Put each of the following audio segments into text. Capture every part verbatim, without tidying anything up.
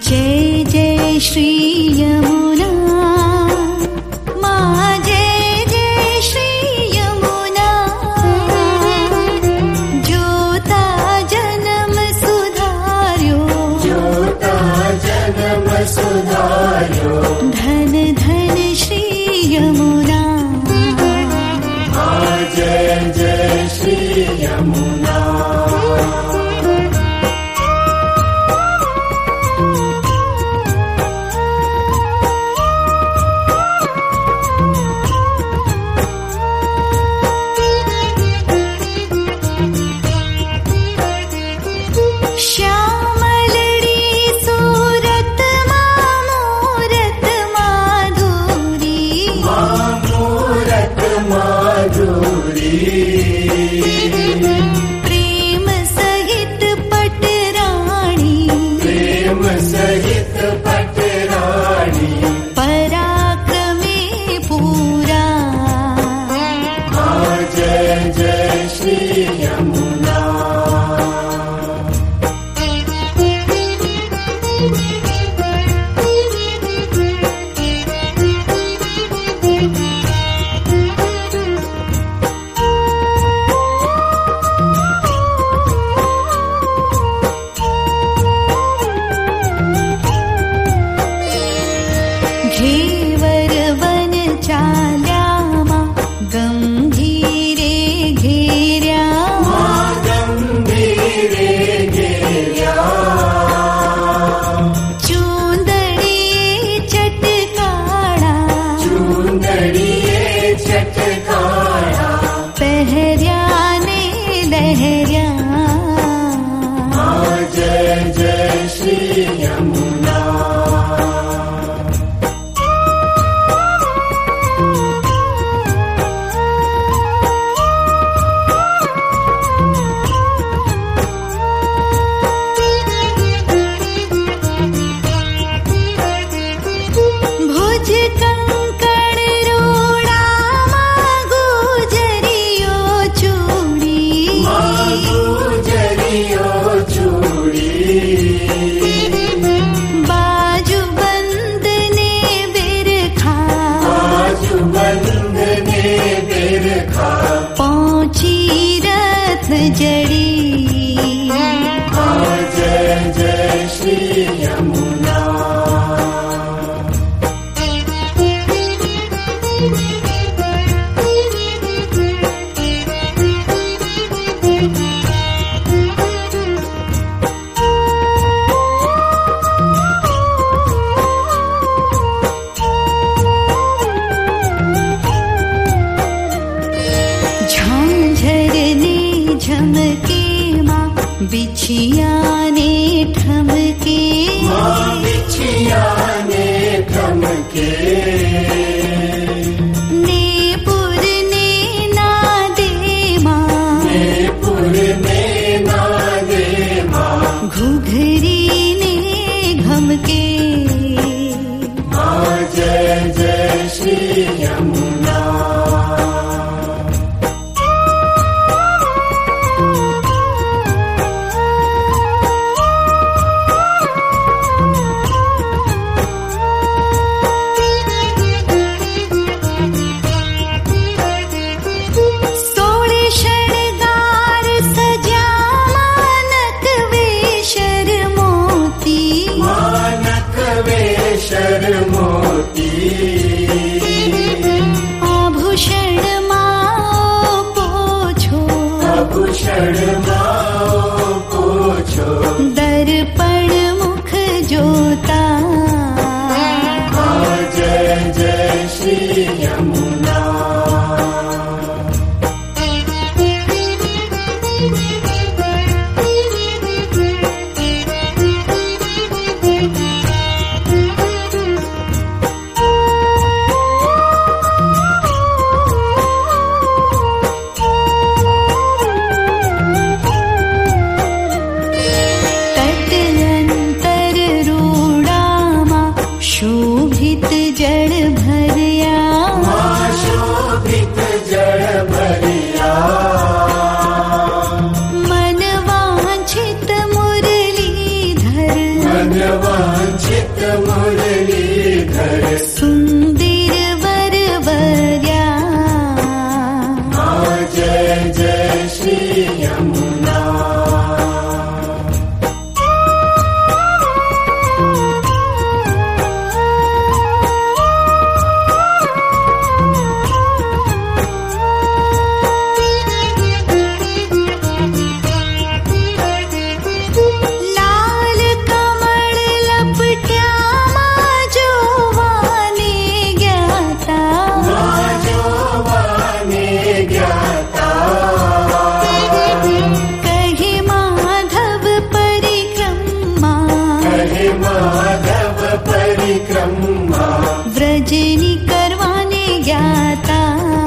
जय जय श्री यमुना माँ, जय जय श्री यमुना। जोता जन्म सुधार्यो, जोता जन्म सुधार्यो। धन धन श्री यमुना। माँ जय जय श्री यमुना। प्रेम सहित पटरानी, प्रेम सहित पटरानी। पराक्रमे पूरा। माँ जय जय श्री यमुना। घेवर वन चाल्या माँ, गंभीरे घेर्या। माँ गंभीरे घेर्या। चूंदड़िये चटकाड़ा, चूंदड़िये चटकाड़ा। पहर्या ने लहर्या। माँ जय जय श्री यमुना। जड़ी। माँ जय जय श्री यमुना। झमके माँ बिछिया ने ठमके। माँ बिछिया ने ठमके। नेपुर ने नादे माँ, नेपुर ने नादे माँ। घुघरी ने घमके। माँ जय जय श्री यमुना। मोती आभूषण माओ पोछो, आभूषण माओ पोछो। दर्पण मुख जोता। माँ जय जय श्री यमुना। श्री यमुना। लाल कमल लपट्या माजोवाने ज्ञाता, माजोवाने ज्ञाता। कहे माधव परिक्रमा, कहे माधव परिक्रमा। व्रजनी करवाने ज्ञाता।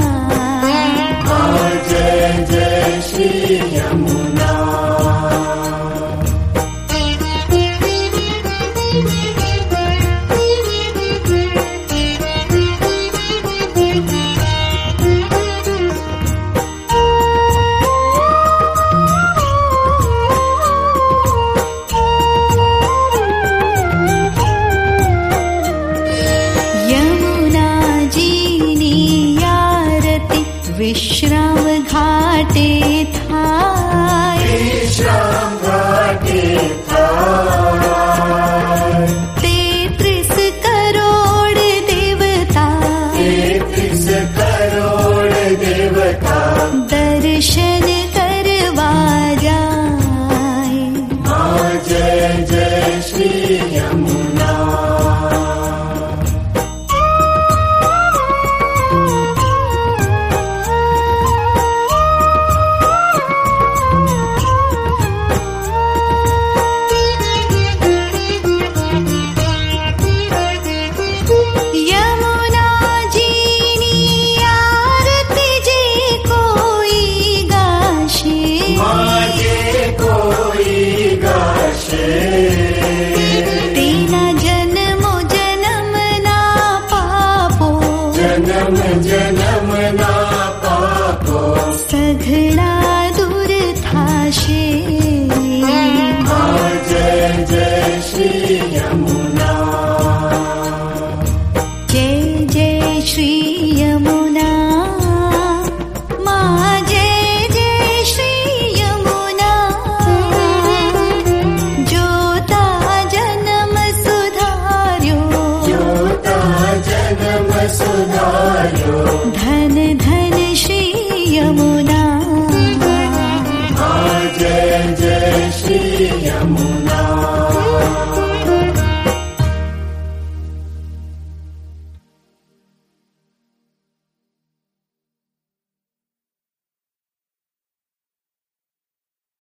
जय जय श्री यमुना। यमुना जीनी आरती विश्राम घाटे थाय, विश्राम घाटे थाय। तेत्रिस करोड़ देवता, तेत्रिस करोड़ देवता। दर्शन करवा जाय। जय जय श्री यमुना। यमुना जीनी आरती जे कोई गाशे, माजे कोई गाशे। तेना जन्मो जन्म ना पापो, जन्म जन्म ना पापो। सघळा